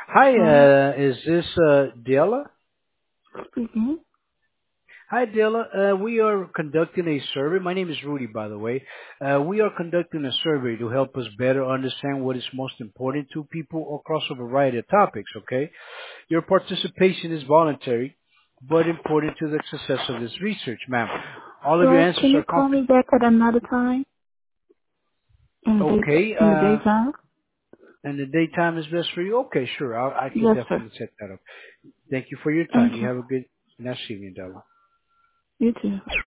Hi, Hello, is this Dela? speaking. Hi, Dela. We are conducting a survey. My name is Rudy, by the way. We are conducting a survey to help us better understand what is most important to people across a variety of topics, okay? Your participation is voluntary, but important to the success of this research, ma'am. All of your Well, answers can you are call me back at another time okay, in the daytime? and the daytime is best for you? Okay, sure. I can Yes, sir. definitely set that up. Thank you for your Thank time. You you. have a good, nice evening, Dela. You too.